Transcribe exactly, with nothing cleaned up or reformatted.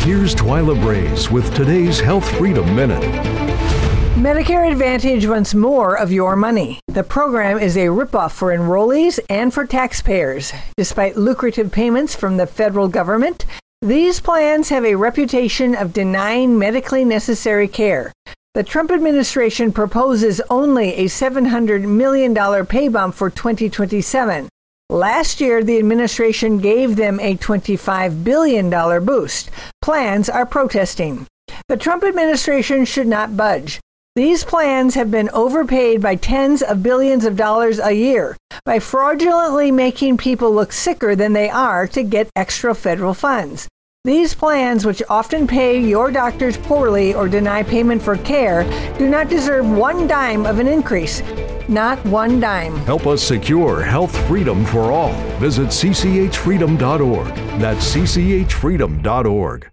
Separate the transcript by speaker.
Speaker 1: Here's Twyla Braze with today's Health Freedom Minute.
Speaker 2: Medicare Advantage wants more of your money. The program is a ripoff for enrollees and for taxpayers. Despite lucrative payments from the federal government, these plans have a reputation of denying medically necessary care. The Trump administration proposes only a seven hundred million dollars pay bump for twenty twenty-seven. Last year, the administration gave them a twenty-five billion dollars boost. Plans are protesting. The Trump administration should not budge. These plans have been overpaid by tens of billions of dollars a year by fraudulently making people look sicker than they are to get extra federal funds. These plans, which often pay your doctors poorly or deny payment for care, do not deserve one dime of an increase. Not one dime.
Speaker 1: Help us secure health freedom for all. Visit c c h freedom dot org. That's c c h freedom dot org.